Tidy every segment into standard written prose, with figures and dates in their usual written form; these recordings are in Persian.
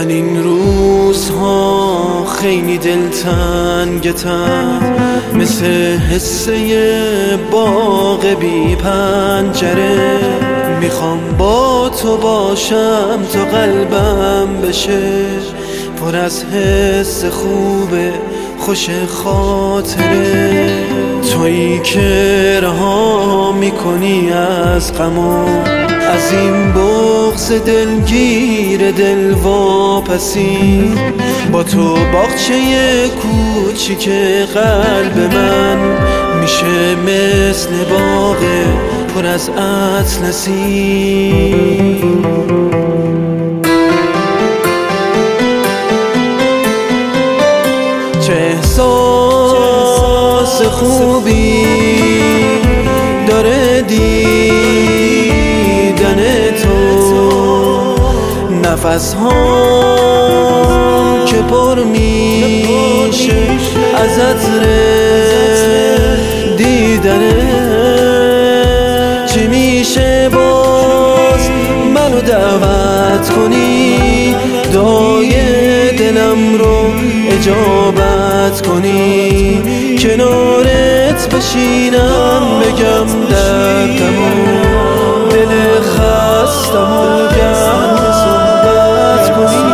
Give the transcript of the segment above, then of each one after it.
من این روزها خیلی دلتنگتم، مثل حسه باغ بی پنجره. میخوام با تو باشم تا قلبم بشه پر از حس خوبه خوش خاطره. تویی که رها میکنی از غم، از این بغض دلگیر دل واپسی. با تو باغچه کوچیک قلب من میشه مثل باغ پر از اطلسی. چه احساس خوبی داره دیدن تو، نفس ها که پر میشه از عطر دیدنه. چی میشه باز منو دعوت کنی، دعای دلم رو اجابت کنی، کنارت بشینم بگم دردمو، دل خستمو گرم صحبت کنی.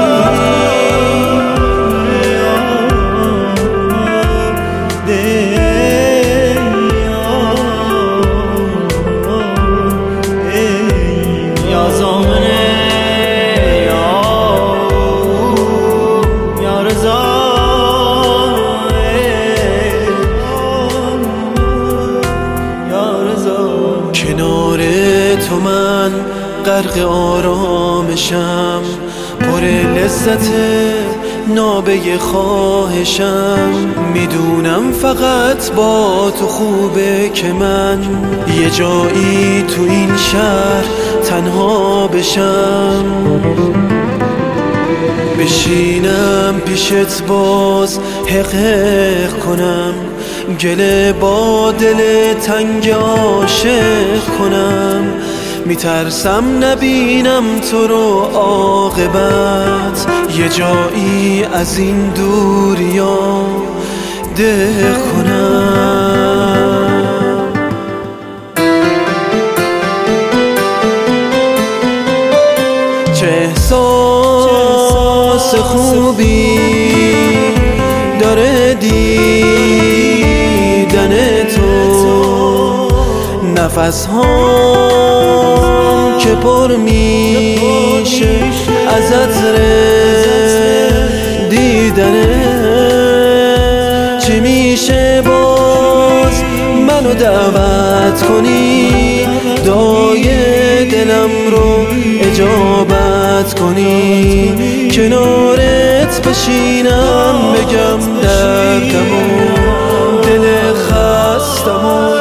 کنار تو من غرق آرامشم، پر لذت نابه خواهشم. میدونم فقط با تو خوبه که من یه جایی تو این شهر تنها بشم، بشینم پیشت باز حقیق کنم، گله با دل تنگ عاشق کنم. میترسم نبینم تو رو عاقبت، یه جایی از این دوریا ده کنم. چه احساس خوبی داره دیدن تو، نفس ها که پر میشه از عطر دیدنه. چی میشه باز منو دعوت کنی، دعای دلم رو اجابت کنی، کنارت بشینم بگم دردمو، دل خستمو